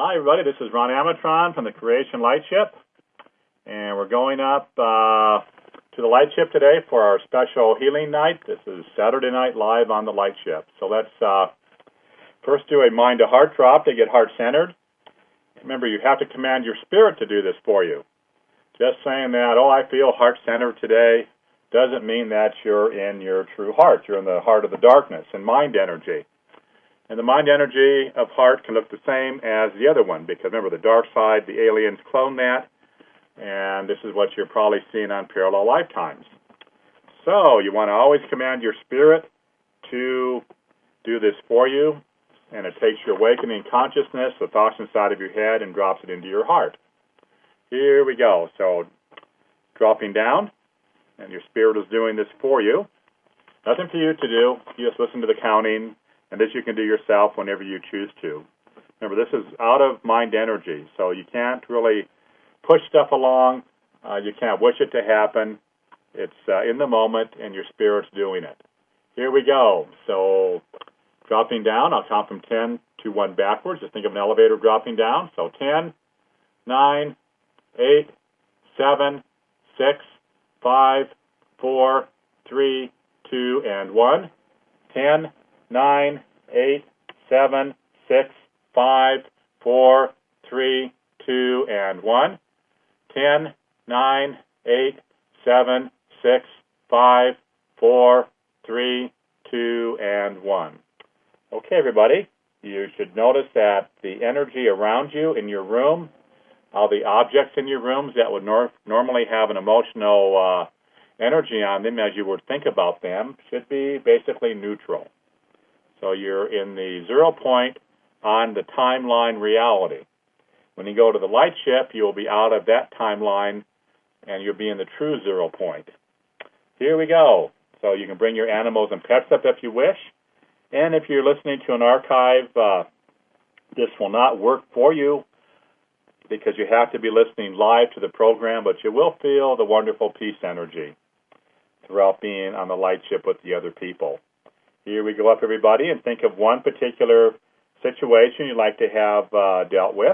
Hi, everybody. This is Ron Amatron from the Creation Lightship, and we're going up to the Lightship today for our special healing night. This is Saturday night live on the Lightship. So let's first do a mind-to-heart drop to get heart-centered. Remember, you have to command your spirit to do this for you. Just saying that, oh, I feel heart-centered today, doesn't mean that you're in your true heart. You're in the heart of the darkness and mind energy. And the mind energy of heart can look the same as the other one, because remember, the dark side, the aliens clone that, and this is what you're probably seeing on parallel lifetimes. So you want to always command your spirit to do this for you, and it takes your awakening consciousness, the thoughts inside of your head, and drops it into your heart. Here we go. So dropping down, and your spirit is doing this for you. Nothing for you to do. You just listen to the counting, and this you can do yourself whenever you choose to. Remember, this is out of mind energy, so you can't really push stuff along. You can't wish it to happen. It's in the moment, and your spirit's doing it. Here we go. So dropping down, I'll count from 10 to 1 backwards. Just think of an elevator dropping down. So 10, 9, 8, 7, 6, 5, 4, 3, 2, and 1. 10, 9, 8, 7, 6, 5, 4, 3, 2, and 1. 10, 9, 8, 7, 6, 5, 4, 3, 2, and 1. Okay, everybody, you should notice that the energy around you in your room, all the objects in your rooms that would normally have an emotional energy on them as you would think about them, should be basically neutral. So you're in the 0 point on the timeline reality. When you go to the Lightship, you'll be out of that timeline, and you'll be in the true 0 point. Here we go. So you can bring your animals and pets up if you wish. And if you're listening to an archive, this will not work for you because you have to be listening live to the program, but you will feel the wonderful peace energy throughout being on the Lightship with the other people. Here we go up, everybody, and think of one particular situation you'd like to have dealt with,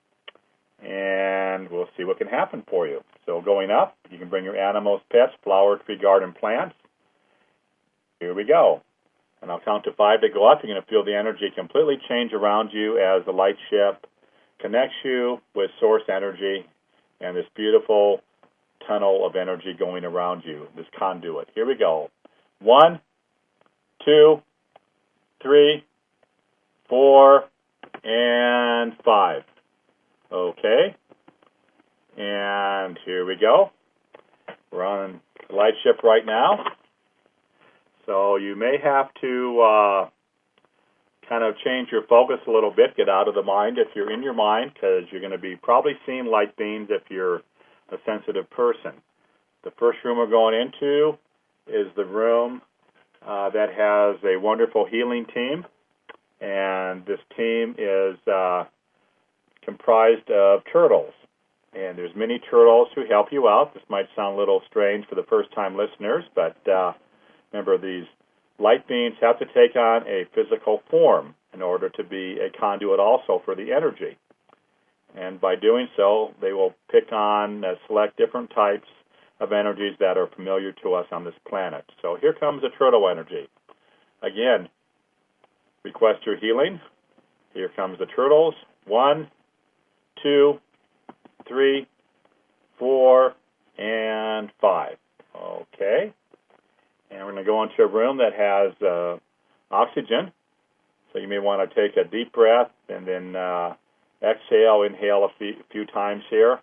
and we'll see what can happen for you. So going up, you can bring your animals, pets, flower, tree, garden, plants. Here we go. And I'll count to 5 to go up. You're going to feel the energy completely change around you as the Lightship connects you with source energy and this beautiful tunnel of energy going around you, this conduit. Here we go. 1, 2, 3, 4, and 5. Okay. And here we go. We're on the Lightship right now. So you may have to kind of change your focus a little bit, get out of the mind if you're in your mind, because you're going to be probably seeing light beams if you're a sensitive person. The first room we're going into is the room that has a wonderful healing team, and this team is comprised of turtles. And there's many turtles who help you out. This might sound a little strange for the first-time listeners, but remember, these light beings have to take on a physical form in order to be a conduit also for the energy. And by doing so, they will pick on, select different types of energies that are familiar to us on this planet. So here comes the turtle energy. Again, request your healing. Here comes the turtles. 1, 2, 3, 4, and 5. Okay. And we're going to go into a room that has oxygen. So you may want to take a deep breath and then exhale, inhale a few times here.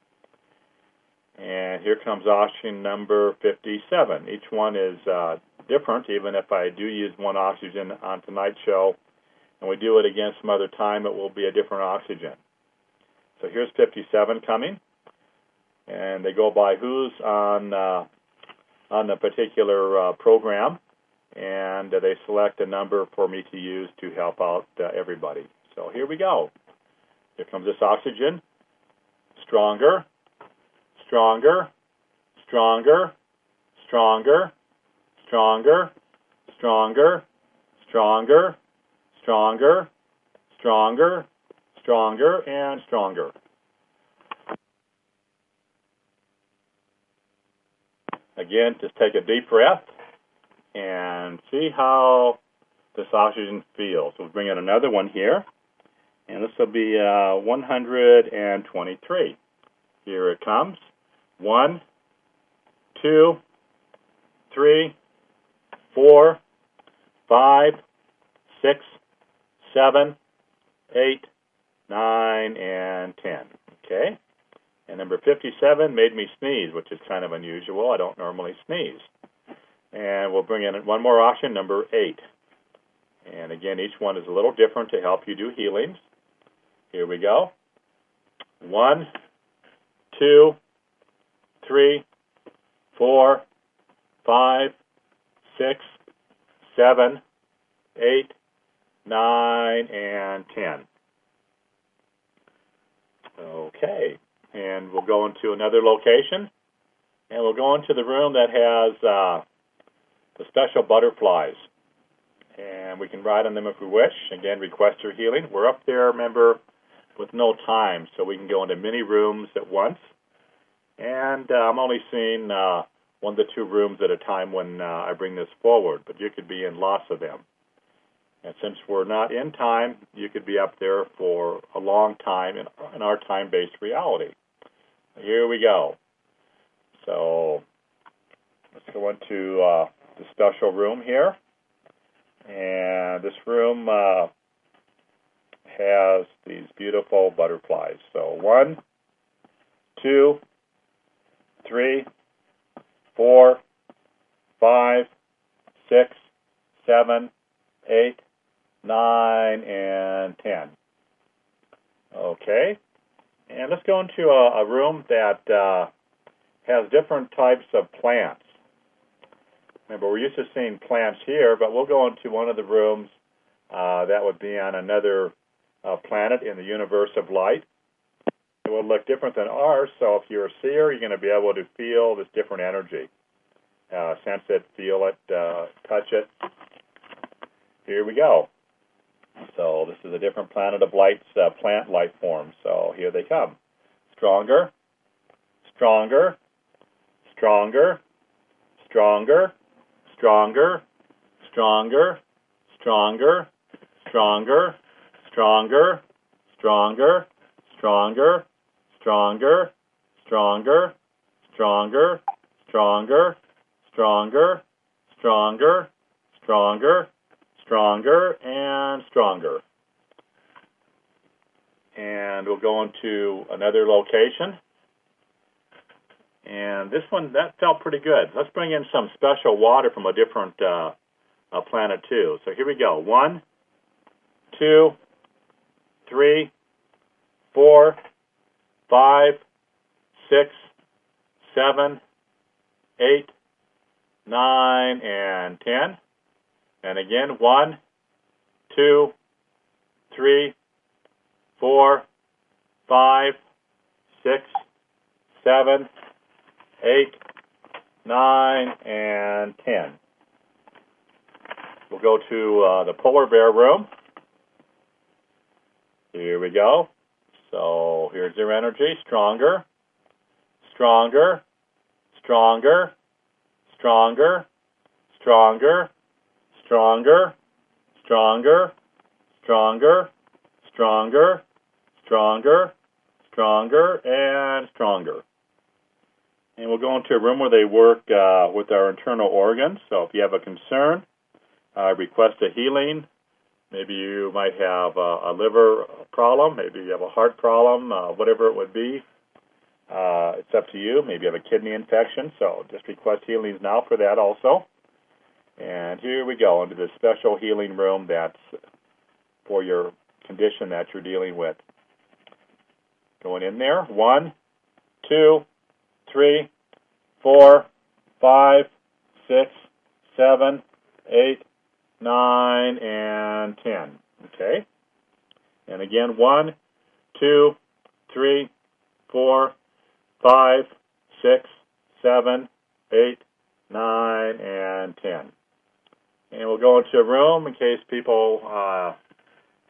And here comes oxygen number 57. Each one is different, even if I do use one oxygen on tonight's show, and we do it again some other time, it will be a different oxygen. So here's 57 coming, and they go by who's on the particular program, and they select a number for me to use to help out everybody. So here we go. Here comes this oxygen. Stronger, stronger, stronger, stronger, stronger, stronger, stronger, stronger, stronger, stronger, and stronger. Again, just take a deep breath and see how this oxygen feels. We'll bring in another one here, and this will be 123. Here it comes. 1, 2, 3, 4, 5, 6, 7, 8, 9, and 10. Okay? And number 57 made me sneeze, which is kind of unusual. I don't normally sneeze. And we'll bring in one more option, number 8. And again, each one is a little different to help you do healings. Here we go. 1, 2, 3, 4, 5, 6, 7, 8, 9, and 10. Okay. And we'll go into another location, and we'll go into the room that has the special butterflies. And we can ride on them if we wish. Again, request your healing. We're up there, remember, with no time, so we can go into many rooms at once. And I'm only seeing 1 to 2 rooms at a time when I bring this forward, but you could be in lots of them. And since we're not in time, you could be up there for a long time in our time-based reality. Here we go. So let's go into the special room here. And this room has these beautiful butterflies. So 1, 2, 3, 4, 5, 6, 7, 8, 9, and 10. Okay. And let's go into a room that has different types of plants. Remember, we're used to seeing plants here, but we'll go into one of the rooms that would be on another planet in the universe of light. It will look different than ours, so if you're a seer, you're going to be able to feel this different energy. Sense it, feel it, touch it. Here we go. So this is a different planet of light's plant life form. So here they come. Stronger, stronger, stronger, stronger, stronger, stronger, stronger, stronger, stronger, stronger, stronger, stronger, stronger, stronger, stronger, stronger, stronger, stronger, stronger, and stronger. And we'll go into another location. And this one, that felt pretty good. Let's bring in some special water from a different planet too. So here we go. 1, 2, 3, 4, 5, 6, 7, 8, 9, and 10. And again, 1, 2, 3, 4, 5, 6, 7, 8, 9, and 10. We'll go to the polar bear room. Here we go. So here's their energy. Stronger, stronger, stronger, stronger, stronger, stronger, stronger, stronger, stronger, stronger, stronger, and stronger. And we'll go into a room where they work with our internal organs. So if you have a concern, request a healing. Maybe you might have a liver problem. Maybe you have a heart problem, whatever it would be. It's up to you. Maybe you have a kidney infection. So just request healings now for that also. And here we go into this special healing room that's for your condition that you're dealing with. Going in there. 1, 2, 3, 4, 5, 6, 7, 8, 9, and 10. Okay? And again, 1, 2, 3, 4, 5, 6, 7, 8, 9, and 10. And we'll go into a room in case people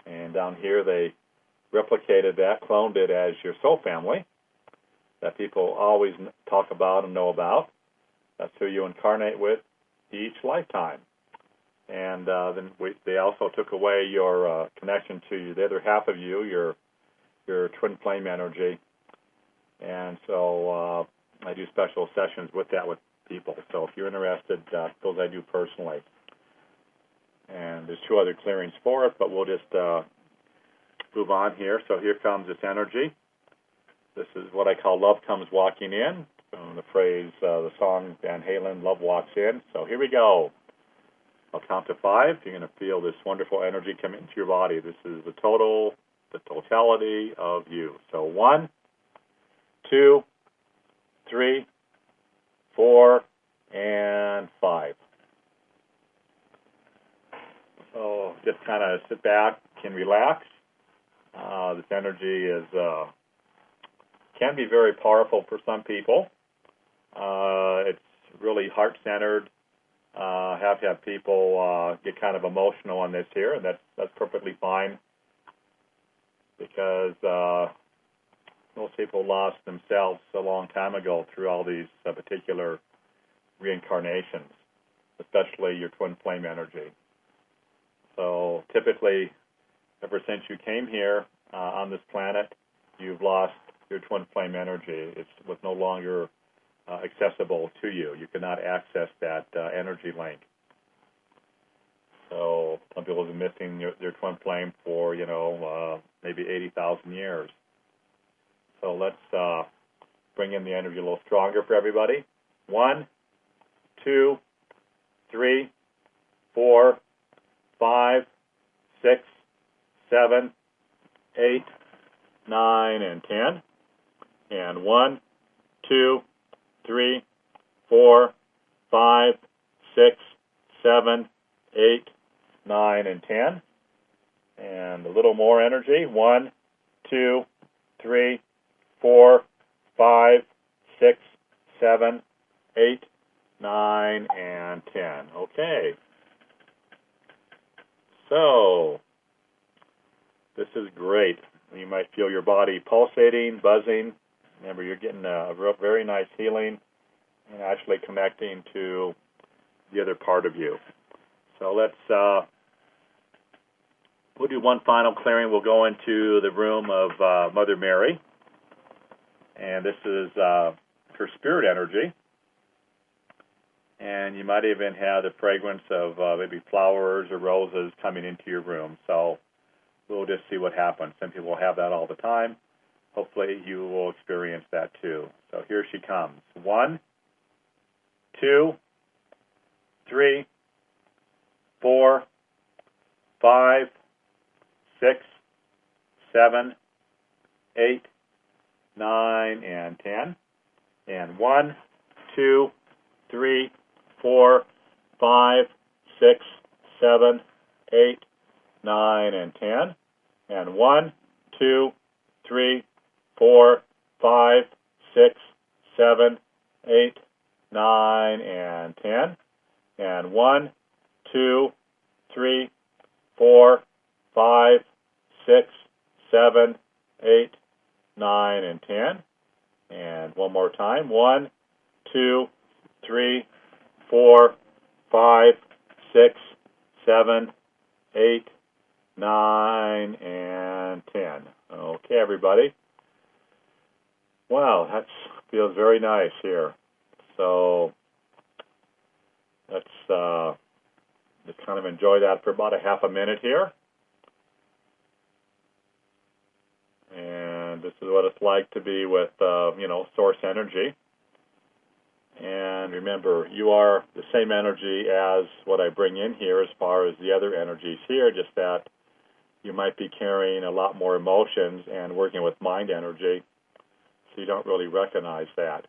And down here they replicated that, cloned it as your soul family that people always talk about and know about. That's who you incarnate with each lifetime. And then they also took away your connection to the other half of you, your twin flame energy. And so I do special sessions with that with people. So if you're interested, those I do personally. And there's 2 other clearings for it, but we'll just move on here. So here comes this energy. This is what I call love comes walking in. From the phrase, the song Van Halen, Love Walks In. So here we go. I'll count to 5. You're going to feel this wonderful energy come into your body. This is the totality of you. So 1, 2, 3, 4, and 5. So just kind of sit back and relax. This energy can be very powerful for some people. It's really heart-centered. Have people get kind of emotional on this here, and that's perfectly fine because most people lost themselves a long time ago through all these particular reincarnations, especially your twin flame energy. So typically, ever since you came here on this planet, you've lost your twin flame energy. It was no longer accessible to you. You cannot access that energy link. So some people have been missing their twin flame for, maybe 80,000 years. So let's bring in the energy a little stronger for everybody. 1, 2, 3, 4, 5, 6, 7, 8, 9, and 10. And 1, 2, 3, 4, 5, 6, 7, 8, 9, and 10. And a little more energy. 1, 2, 3, 4, 5, 6, 7, 8, 9, and 10. Okay. So, this is great. You might feel your body pulsating, buzzing. Remember, you're getting a very nice healing and actually connecting to the other part of you. So we'll do one final clearing. We'll go into the room of Mother Mary. And this is her spirit energy. And you might even have the fragrance of maybe flowers or roses coming into your room. So we'll just see what happens. Some people have that all the time. Hopefully you will experience that too. So here she comes. 1, 2, 3, 4, 5, 6, 7, 8, 9, and 10. And 1, 2, 3, 4, 5, 6, 7, 8, 9, and 10. And 1, 2, 3, 4, 5, 6, 7, 8, 9, and 10. And 1, 2, 3, 4, 5, 6, 7, 8, 9, and 10. And one more time. 1, 2, 3, 4, 5, 6, 7, 8, 9, and 10. Okay, everybody. Wow, that feels very nice here. So let's just kind of enjoy that for about a half a minute here. And this is what it's like to be with, source energy. And remember, you are the same energy as what I bring in here as far as the other energies here, just that you might be carrying a lot more emotions and working with mind energy, so you don't really recognize that.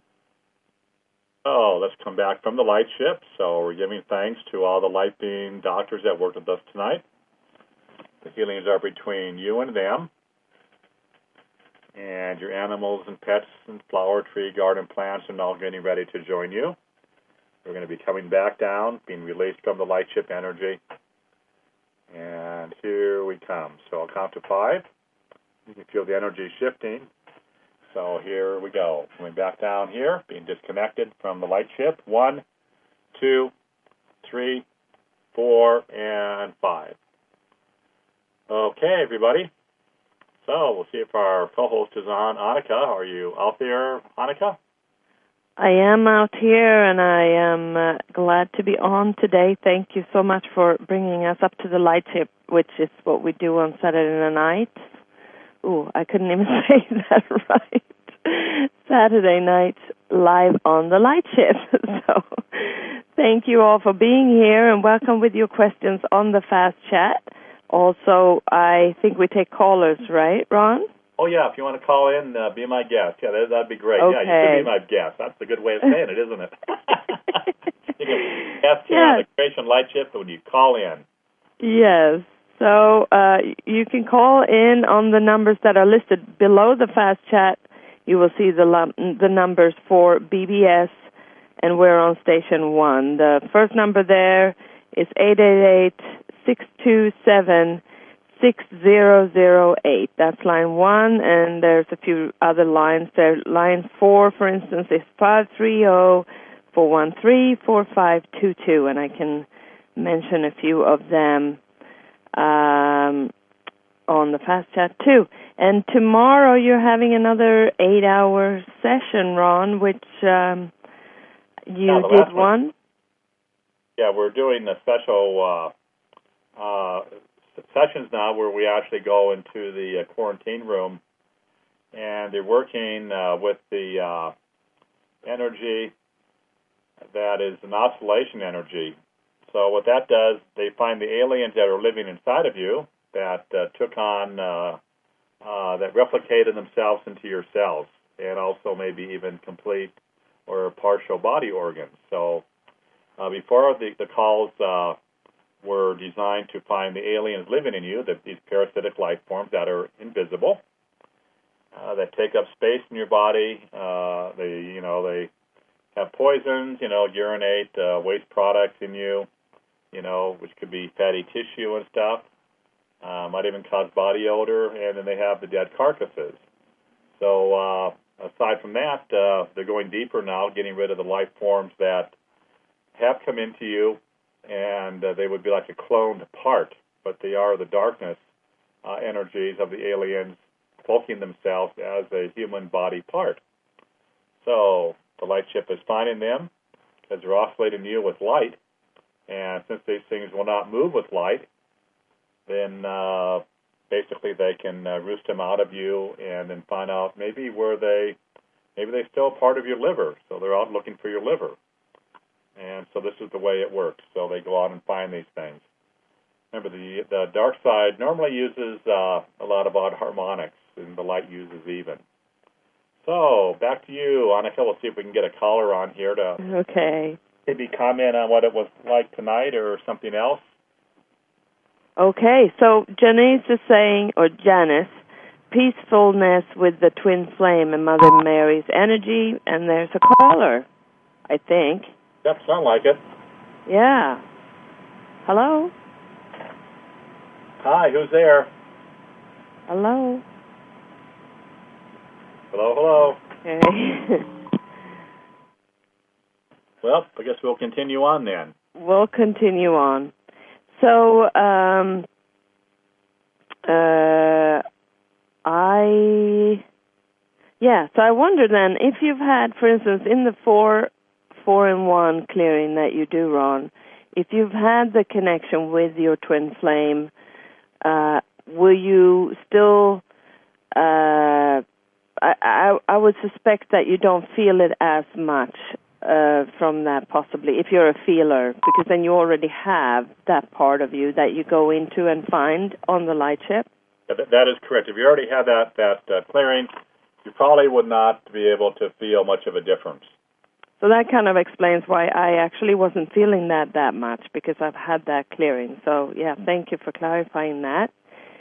Oh, let's come back from the light ship. So we're giving thanks to all the light being doctors that worked with us tonight. The healings are between you and them. And your animals and pets and flower, tree, garden, plants are all getting ready to join you. We're going to be coming back down, being released from the light ship energy. And And here we come. So I'll count to 5. You can feel the energy shifting. So here we go. Coming back down here, being disconnected from the light ship. 1, 2, 3, 4, and 5. Okay, everybody. So we'll see if our co-host is on. Annika, are you out there, Annika? I am out here, and I am glad to be on today. Thank you so much for bringing us up to the light ship, which is what we do on Saturday night. Ooh, I couldn't even say that right. Saturday night, live on the light ship. So thank you all for being here, and welcome with your questions on the Fast Chat. Also, I think we take callers, right, Ron? Oh, yeah, if you want to call in, be my guest. Yeah, that'd be great. Okay. Yeah, you could be my guest. That's a good way of saying it, isn't it? You can guest here on the Creation Light Ship when you call in. Yes. So you can call in on the numbers that are listed below the Fast Chat. You will see the numbers for BBS, and we're on Station 1. The first number there is 888-627-6008. That's line 1, and there's a few other lines there. Line 4, for instance, is 530-413-4522, and I can mention a few of them on the Fast Chat too. And tomorrow you're having another 8-hour session, Ron, which you did one. Yeah, we're doing a special sessions now where we actually go into the quarantine room, and they're working with the energy that is an oscillation energy. So what that does, they find the aliens that are living inside of you that took on, that replicated themselves into your cells, and also maybe even complete or partial body organs. So before the calls were designed to find the aliens living in you, these parasitic life forms that are invisible, that take up space in your body. They have poisons, urinate, waste products in you, which could be fatty tissue and stuff. Might even cause body odor, and then they have the dead carcasses. So aside from that, they're going deeper now, getting rid of the life forms that have come into you, and they would be like a cloned part, but they are the darkness energies of the aliens cloaking themselves as a human body part. So the light ship is finding them because they're oscillating you with light, and since these things will not move with light, then basically they can roost them out of you and then find out maybe they're still part of your liver, so they're out looking for your liver. And so this is the way it works. So they go out and find these things. Remember, the dark side normally uses a lot of odd harmonics, and the light uses even. So back to you, Annika. We'll see if we can get a caller on here to maybe comment on what it was like tonight or something else. Okay, so Janice is saying, or Janice, peacefulness with the twin flame and Mother Mary's energy, and there's a caller, I think. Yep, sound like it. Yeah. Hello? Hi, who's there? Hello? Hello. Okay. Well, I guess we'll continue on then. We'll continue on. So, so I wonder then, if you've had, for instance, in the 4-in-1 clearing that you do, Ron, if you've had the connection with your twin flame, will you still, I would suspect that you don't feel it as much from that, possibly, if you're a feeler, because then you already have that part of you that you go into and find on the light ship? That is correct. If you already had that clearing, you probably would not be able to feel much of a difference. So that kind of explains why I actually wasn't feeling that much, because I've had that clearing. So, yeah, thank you for clarifying that.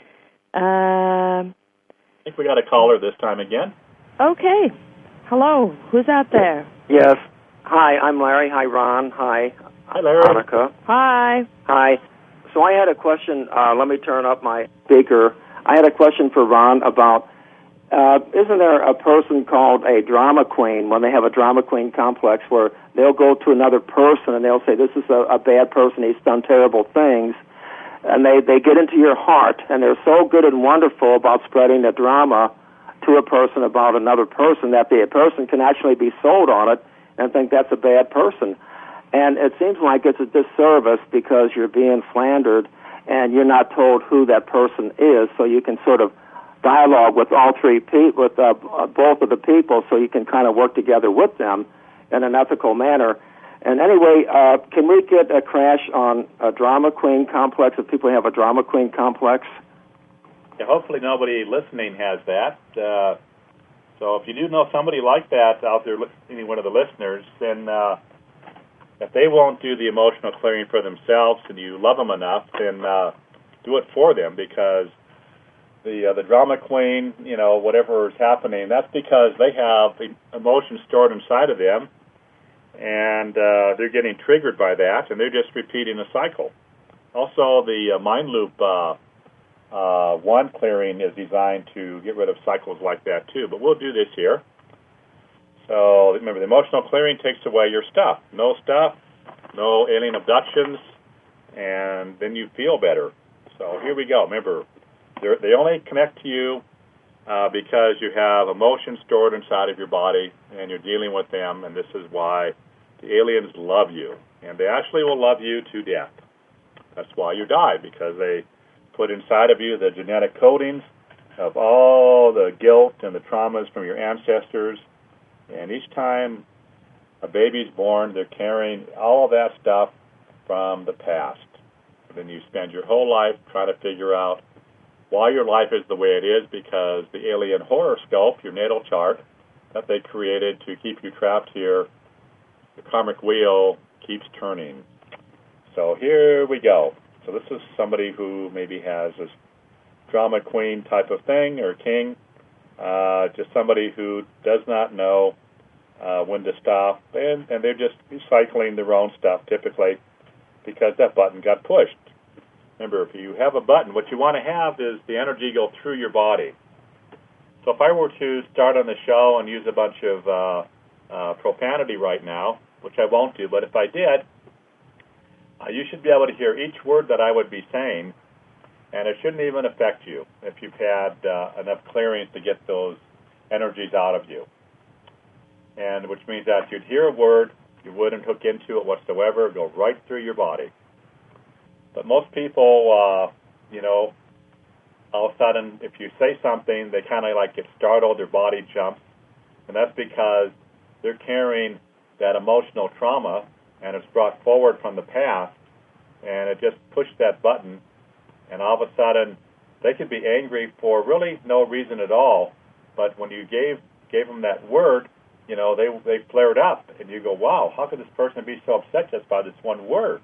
I think we got a caller this time again. Okay. Hello. Who's out there? Yes. Hi, I'm Larry. Hi, Ron. Hi. Hi, Larry. Annika. Hi. Hi. So I had a question. Let me turn up my speaker. I had a question for Ron about, isn't there a person called a drama queen when they have a drama queen complex where they'll go to another person and they'll say, this is a bad person, he's done terrible things, and they get into your heart, and they're so good and wonderful about spreading the drama to a person about another person that the person can actually be sold on it and think that's a bad person. And it seems like it's a disservice because you're being slandered and you're not told who that person is, so you can sort of dialogue with all three people, with both of the people, so you can kind of work together with them in an ethical manner. And anyway, can we get a crash on a drama queen complex if people have a drama queen complex? Yeah, hopefully nobody listening has that. So if you do know somebody like that out there, any one of the listeners, then if they won't do the emotional clearing for themselves and you love them enough, then do it for them, because the drama queen, whatever is happening, that's because they have emotions stored inside of them, and they're getting triggered by that, and they're just repeating a cycle. Also, the Mind Loop 1 clearing is designed to get rid of cycles like that too, but we'll do this here. So remember, the emotional clearing takes away your stuff. No stuff, no alien abductions, and then you feel better. So here we go. Remember, they only connect to you because you have emotions stored inside of your body, and you're dealing with them, and this is why the aliens love you. And they actually will love you to death. That's why you die, because they put inside of you the genetic codings of all the guilt and the traumas from your ancestors. And each time a baby's born, they're carrying all of that stuff from the past. And then you spend your whole life trying to figure out why your life is the way it is, because the alien horoscope, your natal chart, that they created to keep you trapped here, the karmic wheel keeps turning. So here we go. So this is somebody who maybe has this drama queen type of thing, or king, just somebody who does not know when to stop, and they're just recycling their own stuff typically because that button got pushed. Remember, if you have a button, what you want to have is the energy go through your body. So if I were to start on the show and use a bunch of profanity right now, which I won't do, but if I did, you should be able to hear each word that I would be saying, and it shouldn't even affect you if you've had enough clearings to get those energies out of you. And which means that you'd hear a word, you wouldn't hook into it whatsoever, go right through your body. But most people, all of a sudden, if you say something, they kind of like get startled, their body jumps, and that's because they're carrying that emotional trauma, and it's brought forward from the past, and it just pushed that button, and all of a sudden, they could be angry for really no reason at all, but when you gave them that word, they flared up, and you go, wow, how could this person be so upset just by this one word,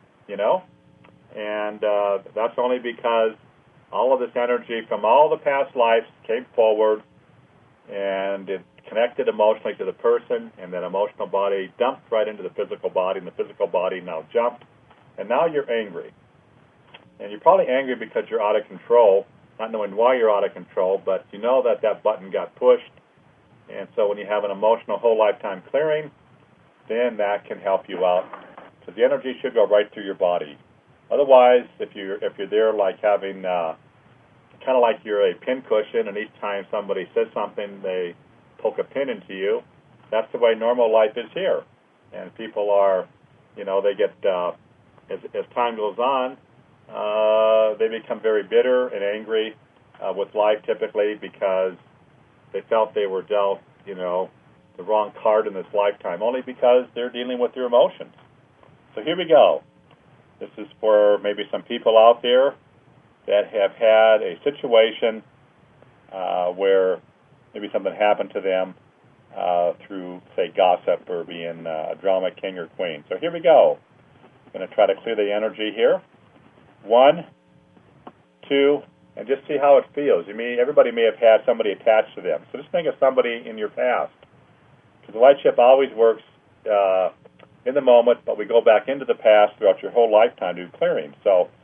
And that's only because all of this energy from all the past lives came forward, and it connected emotionally to the person, and that emotional body dumped right into the physical body, and the physical body now jumped, and now you're angry. And you're probably angry because you're out of control, not knowing why you're out of control, but you know that button got pushed. And so when you have an emotional whole lifetime clearing, then that can help you out. So the energy should go right through your body. Otherwise, if you're there like having kind of like you're a pin cushion, and each time somebody says something, they poke a pin into you. That's the way normal life is here. And people are, they get, as time goes on, they become very bitter and angry with life typically because they felt they were dealt, the wrong card in this lifetime, only because they're dealing with their emotions. So here we go. This is for maybe some people out there that have had a situation where maybe something happened to them through, say, gossip or being a drama king or queen. So here we go. I'm going to try to clear the energy here. 1, 2, and just see how it feels. Everybody may have had somebody attached to them. So just think of somebody in your past. Because the light ship always works in the moment, but we go back into the past throughout your whole lifetime to do clearing. So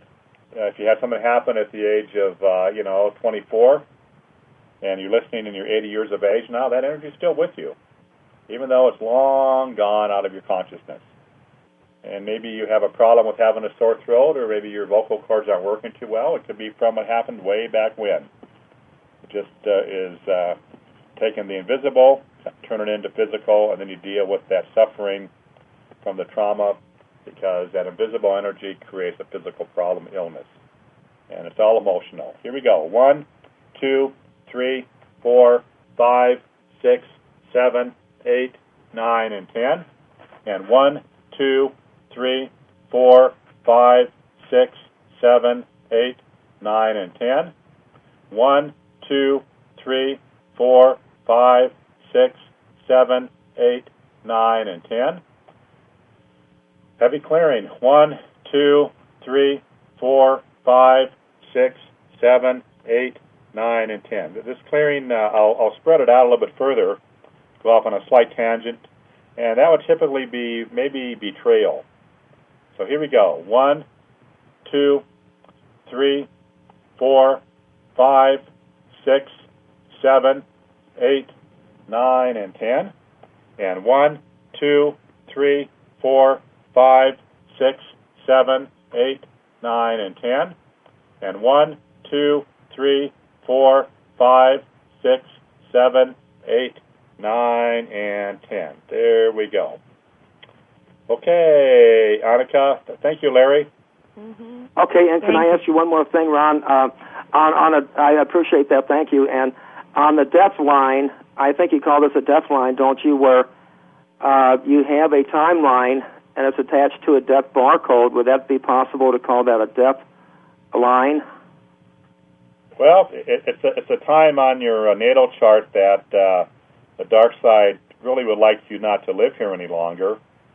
if you had something happen at the age of 24, and you're listening and you're 80 years of age now, that energy is still with you, even though it's long gone out of your consciousness. And maybe you have a problem with having a sore throat, or maybe your vocal cords aren't working too well. It could be from what happened way back when. It just is taking the invisible, turn it into physical, and then you deal with that suffering from the trauma, because that invisible energy creates a physical problem, illness. And it's all emotional. Here we go. 1, 2, 3, 4, 5, 6, 7, 8, 9, and 10. And 1, 2, 3, 4, 5, 6, 7, 8, 9, and 10. 1, 2, 3, 4, 5, 6, 7, 8, 9, and 10. Heavy clearing. 1, 2, 3, 4, 5, 6, 7, 8, 9, and 10. This clearing, I'll spread it out a little bit further, go off on a slight tangent, and that would typically be maybe betrayal. So here we go. 1, 2, 3, 4, 5, 6, 7, 8, 9, and 10. And 1, 2, 3, 4, 5, 6, 7, 8, 9, and 10. And 1, 2, 3, 4, 5, 6, 7, 8, 9, and 10. There we go. Okay, Annika. Thank you, Larry. Mm-hmm. Okay, and can I ask you one more thing, Ron? I appreciate that. Thank you. And on the death line, I think you call this a death line, don't you? Where you have a timeline and it's attached to a death barcode. Would that be possible to call that a death line? Well, it's a time on your natal chart that the dark side really would like you not to live here any longer.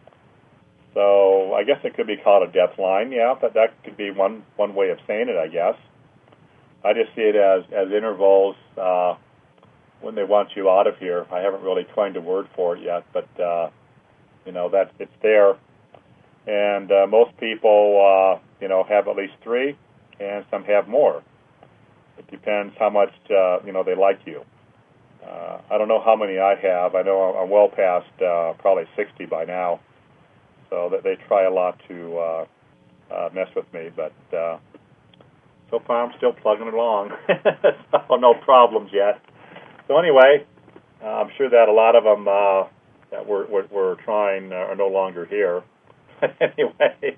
So I guess it could be called a death line. Yeah, but that could be one way of saying it, I guess. I just see it as intervals when they want you out of here. I haven't really coined a word for it yet, but that it's there. And most people have at least 3, and some have more. It depends how much they like you. I don't know how many I have. I know I'm well past probably 60 by now. So that they try a lot to mess with me, but so far I'm still plugging along. So no problems yet. So anyway, I'm sure that a lot of them that we're trying are no longer here. Anyway,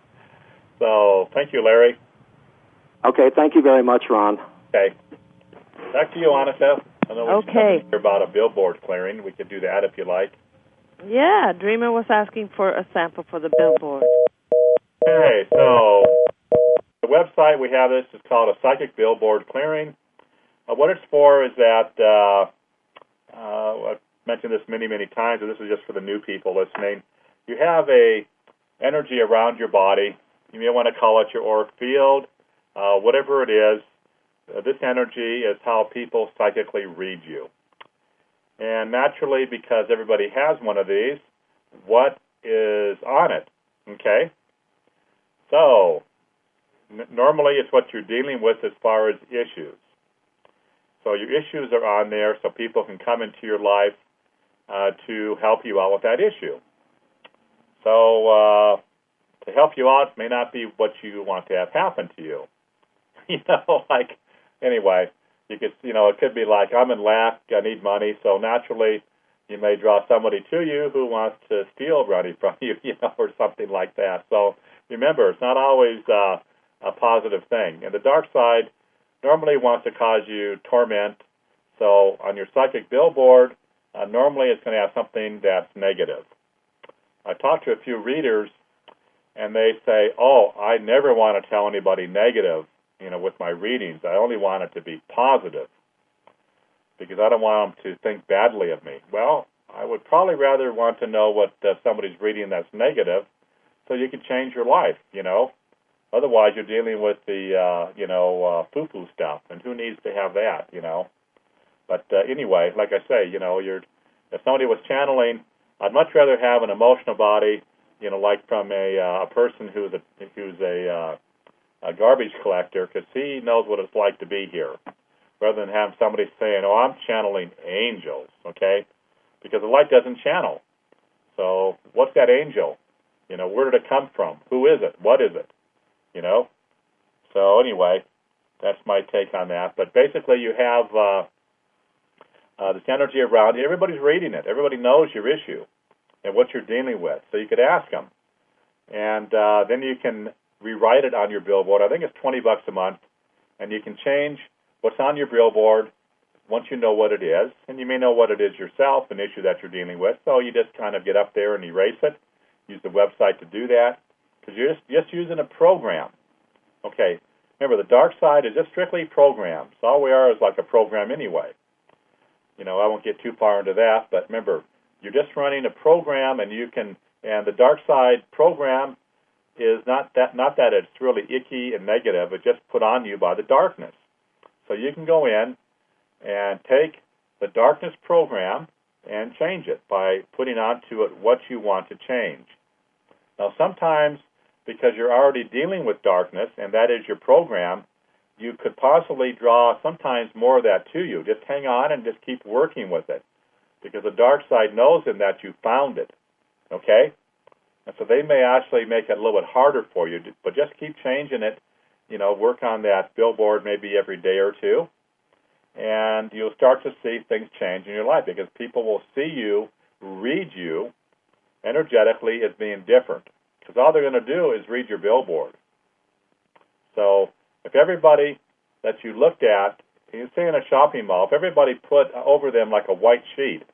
so thank you, Larry. Okay, thank you very much, Ron. Okay. Back to you, Annika. I know we Okay. hear about a billboard clearing. We could do that if you like. Yeah, Dreamer was asking for a sample for the billboard. Okay, so the website we have this is called a psychic billboard clearing. What it's for is that I've mentioned this many times, and this is just for the new people listening. You have a energy around your body. You may want to call it your auric field, whatever it is. This energy is how people psychically read you. And naturally, because everybody has one of these, what is on it? Okay? So, normally it's what you're dealing with as far as issues. So your issues are on there so people can come into your life to help you out with that issue. So, to help you out may not be what you want to have happen to you. Anyway, you could, it could be like, I'm in lack, I need money, so naturally you may draw somebody to you who wants to steal money from you, or something like that. So remember, it's not always a positive thing. And the dark side normally wants to cause you torment. So on your psychic billboard, normally it's going to have something that's negative. I talked to a few readers, and they say, I never want to tell anybody negative, with my readings. I only want it to be positive because I don't want them to think badly of me. Well, I would probably rather want to know what somebody's reading that's negative so you can change your life, Otherwise, you're dealing with the, foo-foo stuff, and who needs to have that, But anyway, like I say, if somebody was channeling, I'd much rather have an emotional body, like from a person who's a garbage collector because he knows what it's like to be here, rather than having somebody saying, "Oh, I'm channeling angels," okay? Because the light doesn't channel. So what's that angel? You know, where did it come from? Who is it? What is it? You know? So anyway, that's my take on that. But basically you have this energy around you. Everybody's reading it. Everybody knows your issue and what you're dealing with. So you could ask them. And then you can rewrite it on your billboard. I think it's $20 a month. And you can change what's on your billboard once you know what it is. And you may know what it is yourself, an issue that you're dealing with. So you just kind of get up there and erase it. Use the website to do that. Because you're just using a program. Okay. Remember, the dark side is just strictly programs. All we are is like a program anyway. You know, I won't get too far into that, but remember, you're just running a program, and the dark side program is not that it's really icky and negative. It's just put on you by the darkness. So you can go in and take the darkness program and change it by putting onto it what you want to change. Now, sometimes, because you're already dealing with darkness, and that is your program, you could possibly draw sometimes more of that to you. Just hang on and just keep working with it, because the dark side knows in that you found it, okay? And so they may actually make it a little bit harder for you, but just keep changing it, you know, work on that billboard maybe every day or two, and you'll start to see things change in your life, because people will see you, read you energetically as being different. Because all they're going to do is read your billboard. So if everybody that you looked at, you say in a shopping mall, if everybody put over them like a white sheet,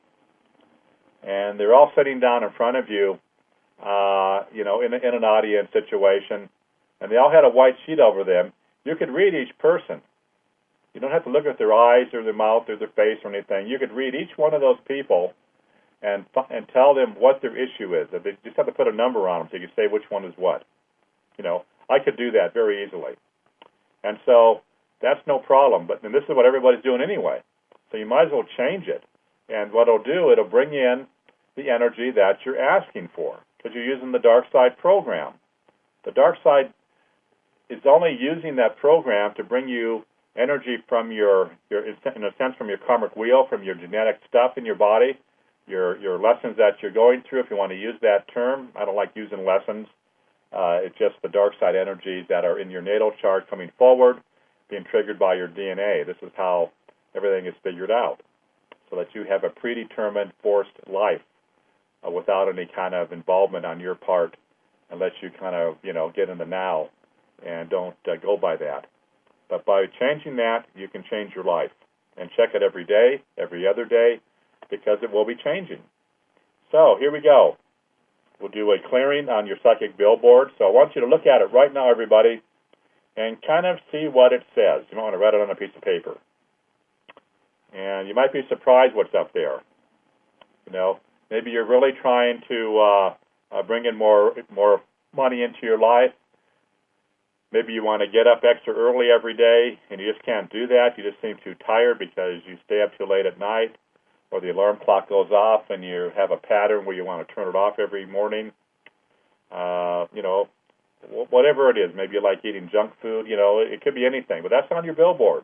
and they're all sitting down in front of you, you know, in an audience situation, and they all had a white sheet over them, you could read each person. You don't have to look at their eyes or their mouth or their face or anything. You could read each one of those people and tell them what their issue is. They just have to put a number on them so you can say which one is what. You know, I could do that very easily. And so that's no problem. And this is what everybody's doing anyway. So you might as well change it. And what it'll do, it'll bring in the energy that you're asking for, because you're using the dark side program. The dark side is only using that program to bring you energy from your in a sense, from your karmic wheel, from your genetic stuff in your body, your lessons that you're going through, if you want to use that term. I don't like using lessons. It's just the dark side energies that are in your natal chart coming forward, being triggered by your DNA. This is how everything is figured out, so that you have a predetermined, forced life without any kind of involvement on your part, unless you kind of, you know, get in the now and don't go by that. But by changing that, you can change your life. And check it every day, every other day, because it will be changing. So here we go. We'll do a clearing on your psychic billboard. So I want you to look at it right now, everybody, and kind of see what it says. You might want to write it on a piece of paper. And you might be surprised what's up there. You know, maybe you're really trying to bring in more money into your life. Maybe you want to get up extra early every day, and you just can't do that. You just seem too tired because you stay up too late at night, or the alarm clock goes off, and you have a pattern where you want to turn it off every morning. You know, whatever it is. Maybe you like eating junk food. You know, it could be anything, but that's on your billboard.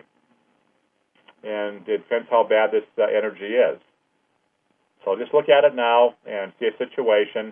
And it depends how bad this energy is. So just look at it now and see a situation,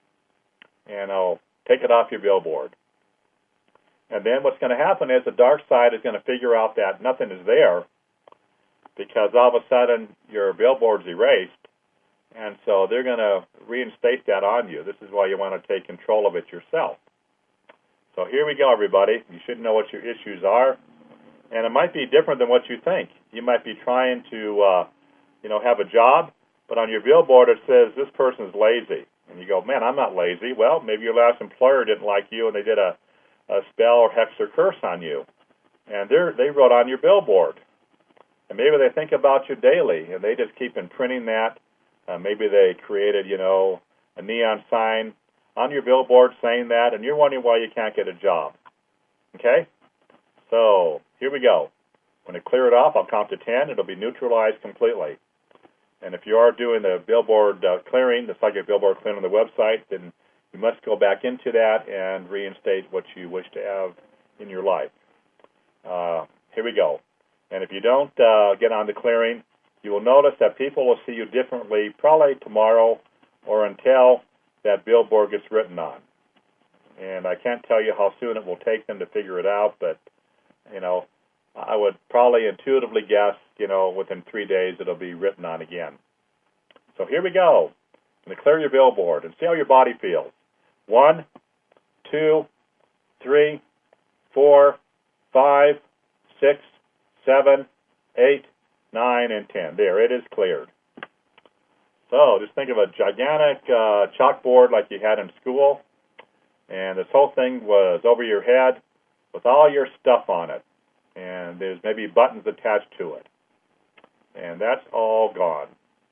and I'll take it off your billboard. And then what's going to happen is the dark side is going to figure out that nothing is there, because all of a sudden your billboard's erased, and so they're going to reinstate that on you. This is why you want to take control of it yourself. So here we go, everybody. You should know what your issues are, and it might be different than what you think. You might be trying to, have a job, but on your billboard it says this person's lazy, and you go, man, I'm not lazy. Well, maybe your last employer didn't like you, and they did a spell or hex or curse on you, and they wrote on your billboard. And maybe they think about you daily, and they just keep imprinting that. Maybe they created, a neon sign on your billboard saying that, and you're wondering why you can't get a job. Okay? So here we go. When I clear it off, I'll count to 10. It'll be neutralized completely. And if you are doing the billboard clearing, the psychic billboard clearing on the website, then you must go back into that and reinstate what you wish to have in your life. Here we go. And if you don't get on the clearing, you will notice that people will see you differently probably tomorrow or until that billboard gets written on. And I can't tell you how soon it will take them to figure it out, but, I would probably intuitively guess, within 3 days it'll be written on again. So here we go. I'm going to clear your billboard and see how your body feels. 1, 2, 3, 4, 5, 6, 7, 8, 9, and 10. There, it is cleared. So just think of a gigantic chalkboard like you had in school, and this whole thing was over your head with all your stuff on it, and there's maybe buttons attached to it, and that's all gone.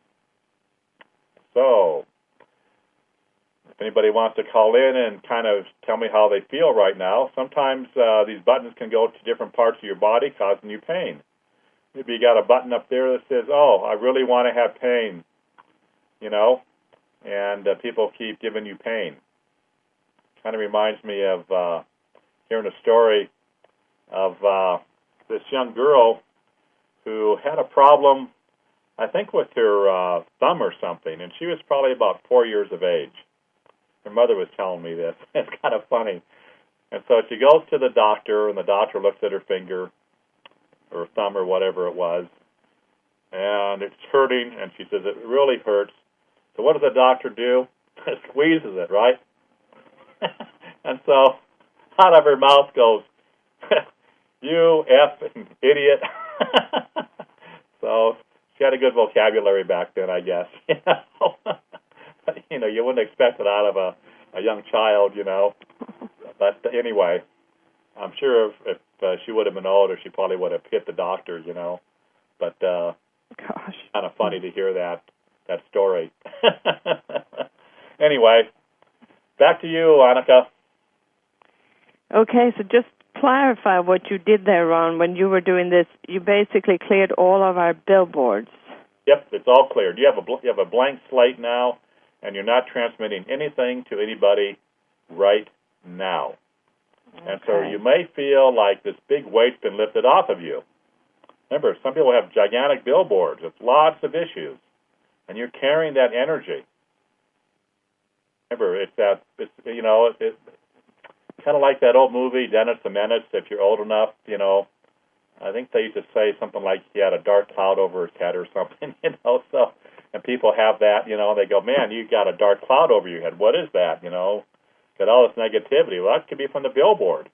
So if anybody wants to call in and kind of tell me how they feel right now, sometimes these buttons can go to different parts of your body, causing you pain. Maybe you got a button up there that says, oh, I really want to have pain, and people keep giving you pain. Kind of reminds me of hearing a story of this young girl who had a problem, I think, with her thumb or something, and she was probably about 4 years of age. Her mother was telling me this. It's kind of funny. And so she goes to the doctor, and the doctor looks at her finger, or thumb, or whatever it was, and it's hurting, and she says, it really hurts. So what does the doctor do? Squeezes it, right? And so out of her mouth goes, you effing idiot. So she had a good vocabulary back then, I guess. You wouldn't expect it out of a young child, But anyway, I'm sure if she would have been older, she probably would have hit the doctor, But gosh, kind of funny to hear that story. Anyway, back to you, Annika. Okay, so just clarify what you did there, Ron. When you were doing this, you basically cleared all of our billboards. Yep, it's all cleared. You have a blank slate now, and you're not transmitting anything to anybody right now. Okay. And so you may feel like this big weight's been lifted off of you. Remember, some people have gigantic billboards with lots of issues, and you're carrying that energy. Remember, it's kind of like that old movie, Dennis the Menace, if you're old enough, I think they used to say something like he had a dark cloud over his head or something, so, and people have that, they go, man, you got a dark cloud over your head. What is that, Got all this negativity. Well, that could be from the billboard.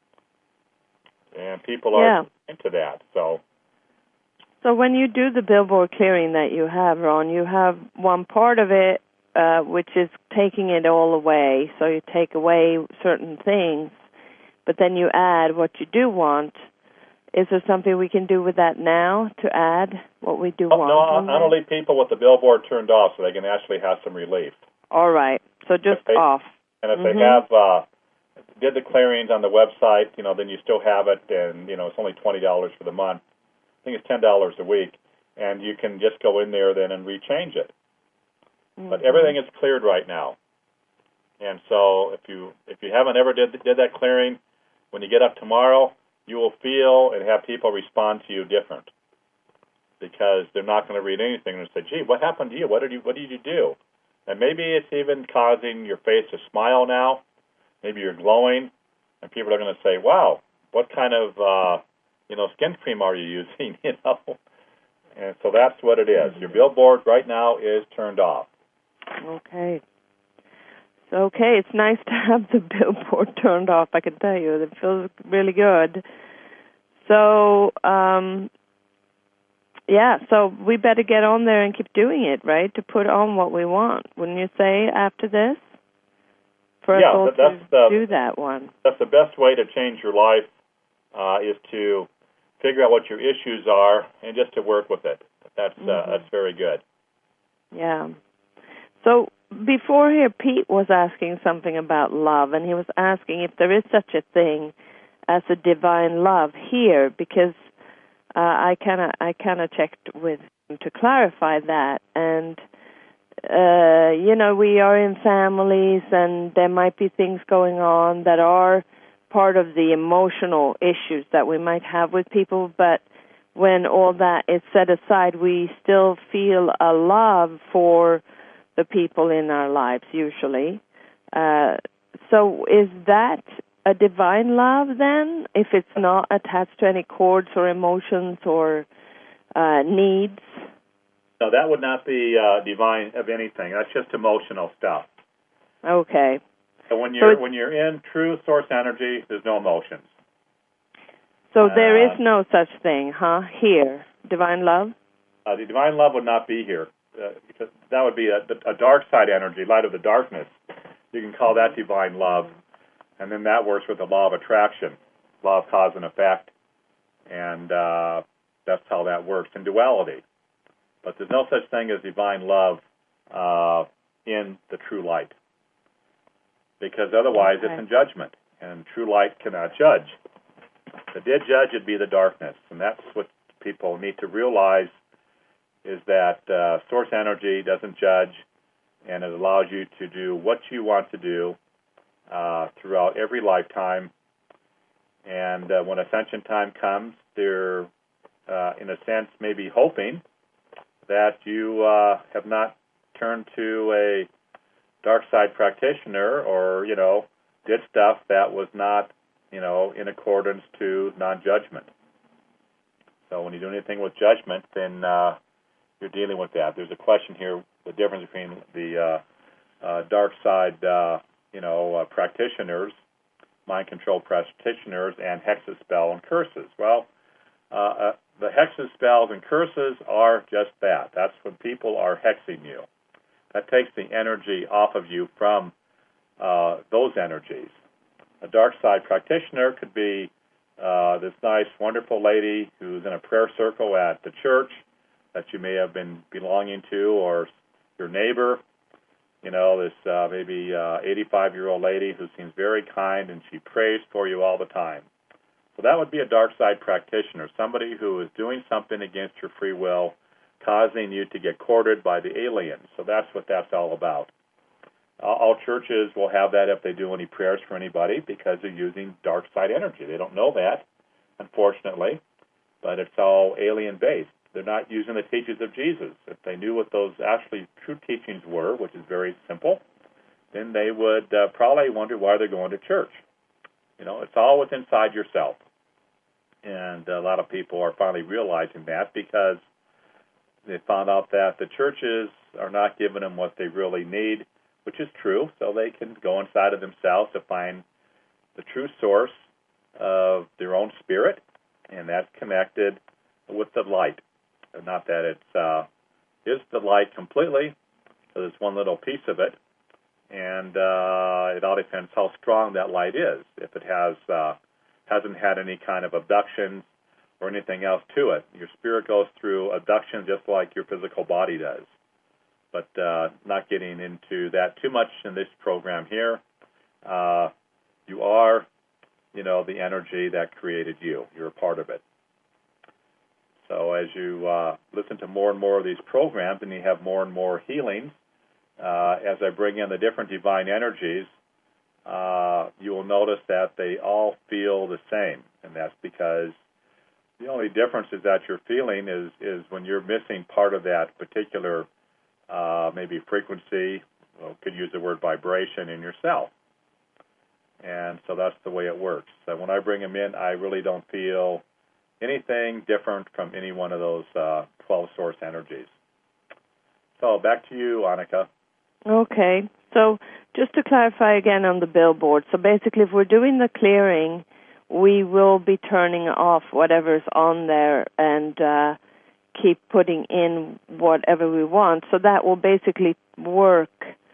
And people are into that, So when you do the billboard clearing that you have, Ron, you have one part of it which is taking it all away. So you take away certain things, but then you add what you do want. Is there something we can do with that now to add what we do want? No, I'll leave people with the billboard turned off so they can actually have some relief. All right. So just off. And if they have did the clearings on the website, then you still have it, and it's only $20 for the month. I think it's $10 a week, and you can just go in there then and rechange it. Mm-hmm. But everything is cleared right now, and so if you haven't ever did that clearing, when you get up tomorrow, you will feel and have people respond to you different, because they're not going to read anything and say, "Gee, what happened to you? What did you do?" And maybe it's even causing your face to smile now. Maybe you're glowing, and people are going to say, "Wow, what kind of skin cream are you using?" And so that's what it is. Your billboard right now is turned off. Okay. So, it's nice to have the billboard turned off, I can tell you. It feels really good. So, so we better get on there and keep doing it, right, to put on what we want. Wouldn't you say after this? For us all to do that one. That's the best way to change your life, is to figure out what your issues are and just to work with it. That's very good. Yeah. So before here, Pete was asking something about love, and he was asking if there is such a thing as a divine love here, because I kind of checked with him to clarify that, and we are in families, and there might be things going on that are part of the emotional issues that we might have with people, but when all that is set aside, we still feel a love for the people in our lives, usually. So is that a divine love then, if it's not attached to any cords or emotions or needs? No, that would not be divine of anything. That's just emotional stuff. Okay. So when you're in true source energy, there's no emotions. So there is no such thing, here, divine love? The divine love would not be here, because that would be a dark side energy, light of the darkness. You can call that divine love, and then that works with the law of attraction, law of cause and effect, and that's how that works in duality. But there's no such thing as divine love in the true light, because otherwise it's in judgment, and true light cannot judge. If it did judge, it'd be the darkness, and that's what people need to realize, is that source energy doesn't judge, and it allows you to do what you want to do throughout every lifetime. And when ascension time comes, they're, in a sense, maybe hoping that you have not turned to a dark side practitioner or, did stuff that was not, in accordance to non-judgment. So when you do anything with judgment, then you're dealing with that. There's a question here, the difference between the dark side, practitioners, mind control practitioners, and hexes, spell, and curses. Well, the hexes, spells, and curses are just that. That's when people are hexing you. That takes the energy off of you from those energies. A dark side practitioner could be this nice, wonderful lady who's in a prayer circle at the church that you may have been belonging to, or your neighbor, this maybe 85-year-old lady who seems very kind and she prays for you all the time. So that would be a dark side practitioner, somebody who is doing something against your free will, causing you to get courted by the aliens. So that's what that's all about. All churches will have that if they do any prayers for anybody, because they're using dark side energy. They don't know that, unfortunately, but it's all alien-based. They're not using the teachings of Jesus. If they knew what those actually true teachings were, which is very simple, then they would probably wonder why they're going to church. It's all within inside yourself. And a lot of people are finally realizing that, because they found out that the churches are not giving them what they really need, which is true, so they can go inside of themselves to find the true source of their own spirit, and that's connected with the light. Not that it's is the light completely, because it's one little piece of it, and it all depends how strong that light is. If it hasn't had any kind of abductions or anything else to it, your spirit goes through abduction just like your physical body does. But not getting into that too much in this program here. You are, the energy that created you. You're a part of it. So as you listen to more and more of these programs, and you have more and more healings, as I bring in the different divine energies, you will notice that they all feel the same. And that's because the only difference is that your feeling is when you're missing part of that particular maybe frequency, could use the word vibration in yourself. And so that's the way it works. So when I bring them in, I really don't feel anything different from any one of those 12 source energies. So back to you, Annika. Okay. So just to clarify again on the billboard, so basically if we're doing the clearing, we will be turning off whatever's on there and keep putting in whatever we want. So that will basically work,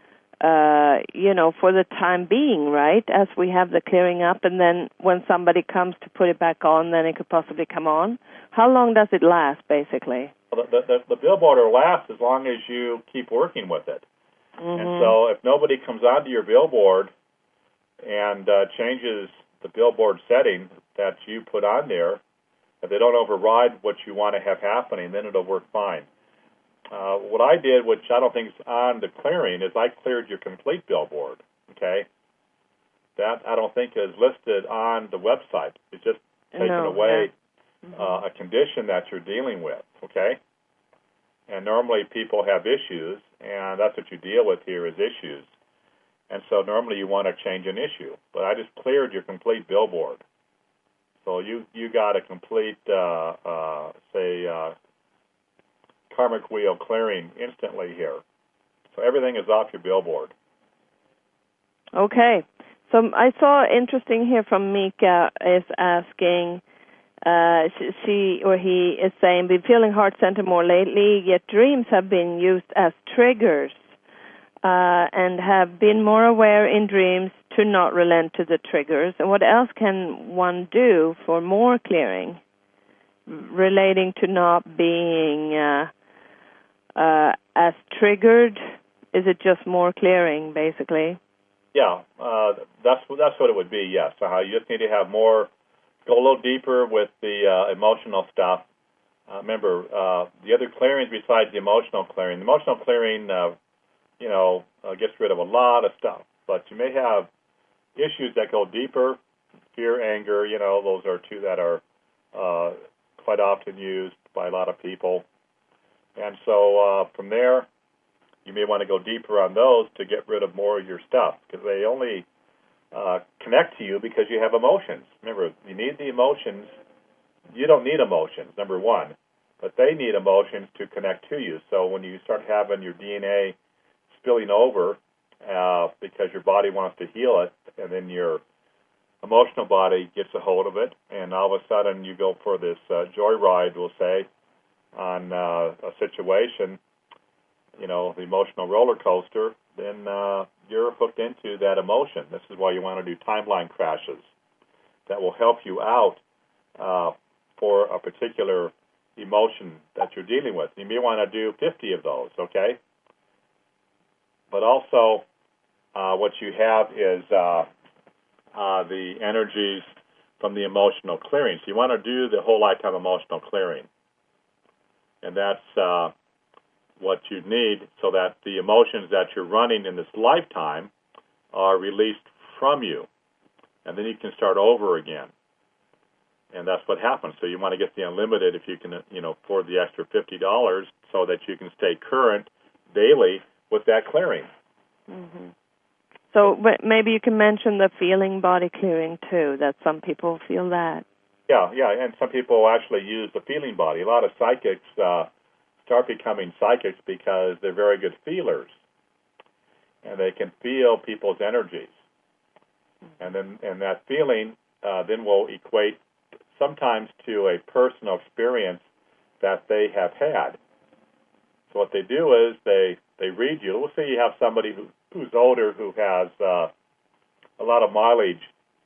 for the time being, right, as we have the clearing up, and then when somebody comes to put it back on, then it could possibly come on. How long does it last, basically? Well, the billboard will last as long as you keep working with it. Mm-hmm. And so if nobody comes onto your billboard and changes the billboard setting that you put on there, if they don't override what you want to have happening, then it'll work fine. What I did, which I don't think is on the clearing, is I cleared your complete billboard, okay? that I don't think is listed on the website. It's just taking away a condition that you're dealing with, okay? And normally people have issues, and that's what you deal with here is issues. And so normally you want to change an issue. But I just cleared your complete billboard. So you got a complete, karmic wheel clearing instantly here. So everything is off your billboard. Okay. So I saw interesting here from Mika is asking, she or he is saying, been feeling heart-centered more lately, yet dreams have been used as triggers and have been more aware in dreams to not relent to the triggers. And what else can one do for more clearing relating to not being as triggered? Is it just more clearing, basically? Yeah, that's what it would be, yes. You just need to have more, go a little deeper with the emotional stuff. Remember, the other clearings besides the emotional clearing gets rid of a lot of stuff. But you may have issues that go deeper, fear, anger, those are two that are quite often used by a lot of people. And so from there, you may want to go deeper on those to get rid of more of your stuff, because they only connect to you because you have emotions. Remember, you need the emotions. You don't need emotions, number one, but they need emotions to connect to you. So when you start having your DNA spilling over because your body wants to heal it, and then your emotional body gets a hold of it, and all of a sudden you go for this joyride, we'll say, on a situation, the emotional roller coaster, then you're hooked into that emotion. This is why you want to do timeline crashes. That will help you out for a particular emotion that you're dealing with. You may want to do 50 of those, okay? But also what you have is the energies from the emotional clearing. So you want to do the whole lifetime emotional clearing. And that's what you need so that the emotions that you're running in this lifetime are released from you. And then you can start over again. And that's what happens. So you want to get the unlimited if you can, for the extra $50 so that you can stay current daily with that clearing. Mm-hmm. So maybe you can mention the feeling body clearing too, that some people feel that. Yeah, and some people actually use the feeling body. A lot of psychics start becoming psychics because they're very good feelers, and they can feel people's energies. And that feeling then will equate sometimes to a personal experience that they have had. So what they do is they read you. Let's say you have somebody who's older who has a lot of mileage,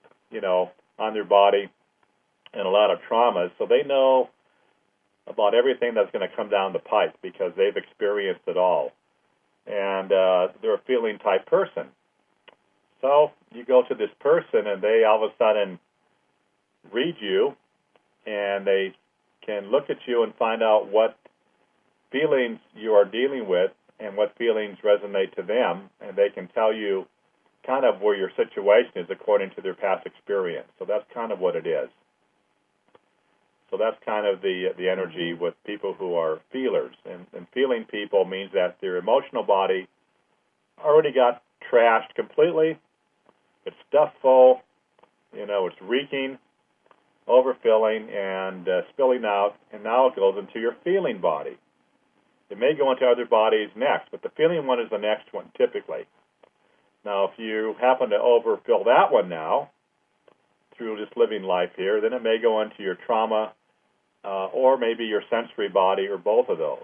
on their body and a lot of traumas. So they know about everything that's going to come down the pipe because they've experienced it all. And they're a feeling type person. So you go to this person and they all of a sudden read you, and they can look at you and find out what feelings you are dealing with and what feelings resonate to them, and they can tell you kind of where your situation is according to their past experience. So that's kind of what it is. So that's kind of the energy with people who are feelers. And feeling people means that their emotional body already got trashed completely. It's stuffed full. It's reeking, overfilling, and spilling out. And now it goes into your feeling body. It may go into other bodies next, but the feeling one is the next one, typically. Now, if you happen to overfill that one now through just living life here, then it may go into your trauma or maybe your sensory body, or both of those.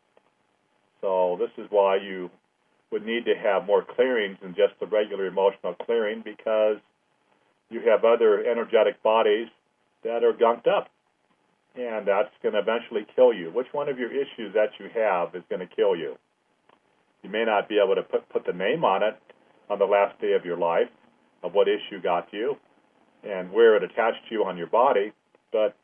So this is why you would need to have more clearings than just the regular emotional clearing, because you have other energetic bodies that are gunked up, and that's going to eventually kill you. Which one of your issues that you have is going to kill you? You may not be able to put the name on it on the last day of your life of what issue got you and where it attached to you on your body, but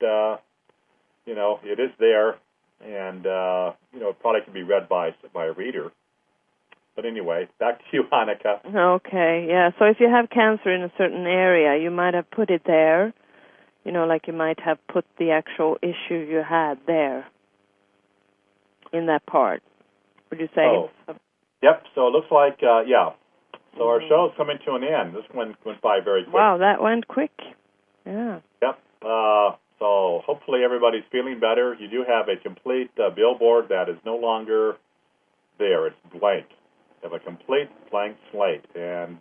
it is there, and it probably can be read by a reader. But anyway, back to you, Annika. Okay, yeah. So if you have cancer in a certain area, you might have put it there. You know, like you might have put the actual issue you had there in that part. Would you say? Oh. Yep, so it looks like, yeah. So our show's coming to an end. This one went by very quick. Wow, that went quick. Yeah. Yep. So hopefully everybody's feeling better. You do have a complete billboard that is no longer there. It's blank. You have a complete blank slate. And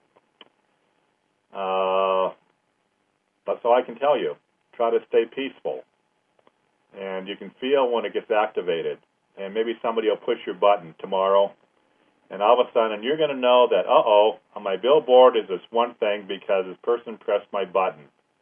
that's all I can tell you. Try to stay peaceful. And you can feel when it gets activated. And maybe somebody will push your button tomorrow. And all of a sudden, you're going to know that, on my billboard is this one thing because this person pressed my button.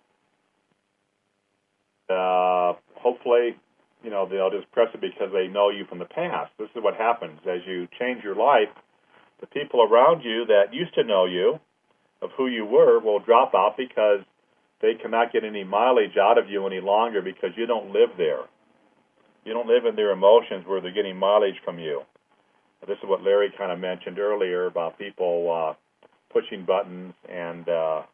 Hopefully, they'll just press it because they know you from the past. This is what happens. As you change your life, the people around you that used to know you, of who you were, will drop out because they cannot get any mileage out of you any longer because you don't live there. You don't live in their emotions where they're getting mileage from you. This is what Larry kind of mentioned earlier about people pushing buttons and,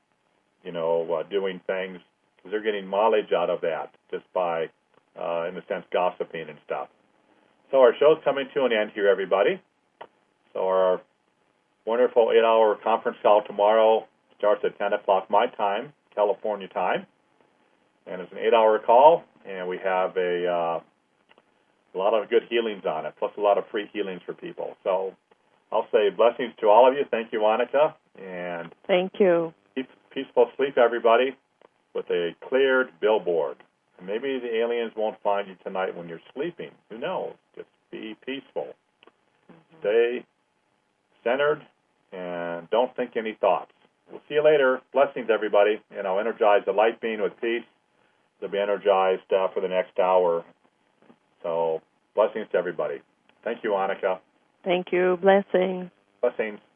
doing things because they're getting mileage out of that just by, in a sense, gossiping and stuff. So our show's coming to an end here, everybody. So our wonderful 8-hour conference call tomorrow starts at 10 o'clock my time, California time. And it's an 8-hour call, and we have a lot of good healings on it, plus a lot of free healings for people. So I'll say blessings to all of you. Thank you, Annika. And thank you. Keep peaceful sleep, everybody, with a cleared billboard. And maybe the aliens won't find you tonight when you're sleeping. Who knows? Just be peaceful. Mm-hmm. Stay centered and don't think any thoughts. We'll see you later. Blessings, everybody. Energize the light being with peace. They'll be energized for the next hour. So blessings to everybody. Thank you, Annika. Thank you. Blessings. Blessings.